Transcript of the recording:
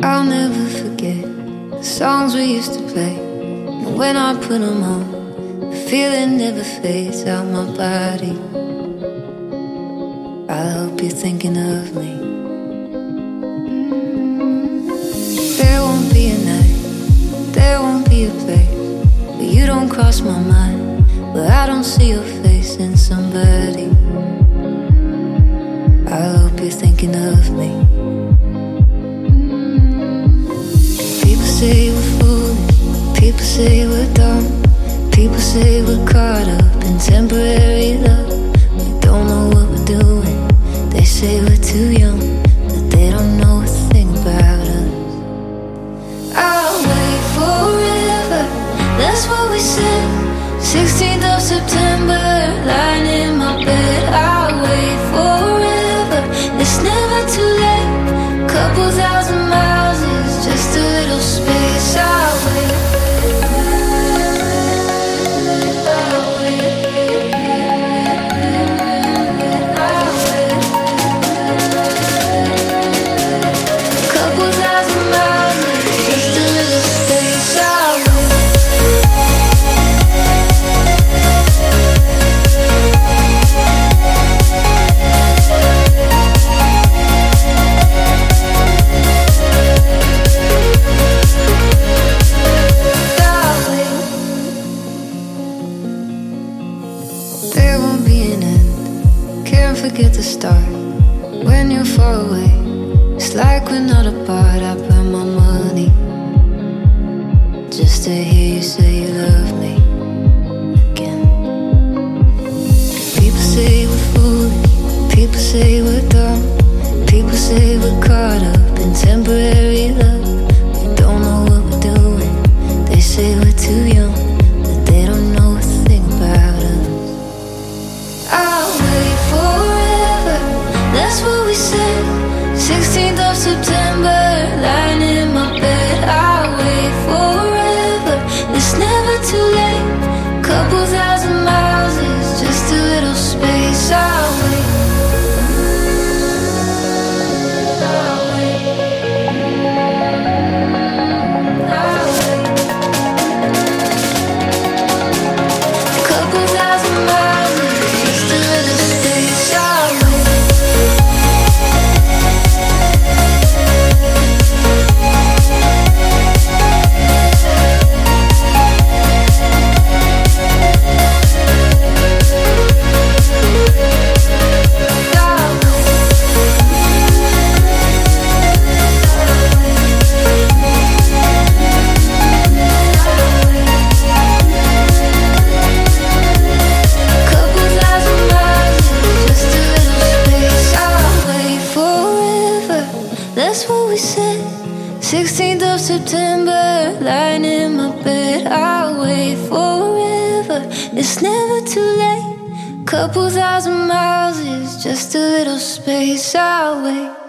I'll never forget the songs we used to play. And when I put them on, the feeling never fades out my body. I hope you're thinking of me. There won't be a night, there won't be a place where you don't cross my mind, where I don't see your face in somebody. I hope you're thinking of me. People say we're foolish, people say we're dumb, people say we're caught up in temporary love. We don't know what we're doing. They say we're too young, but they don't know a thing about us. I'll wait forever, that's what we said. 16th of September, lying in my bed. I'll wait forever, it's never too late. Couple thousand miles is just a little space. I'll wait. There won't be an end, can't forget the start. When you're far away, it's like we're not apart. I burn my money just to hear you say you love me again. People say we're foolish, people say we're dumb, people say we're caught up in temporary love. We don't know what we're doing. They say we're too young, but they don't know a thing about us. I'll wait forever, that's what we said. 16th of September, lying in my bed. I'll wait forever, it's never too late. Couple thousand miles is just a little space. I'll wait. I'll wait. I'll wait. Couple thousand miles is just a little space. I'll wait. That's what we said. 16th of September, lying in my bed. I'll wait forever, it's never too late. Couple thousand miles is just a little space. I'll wait.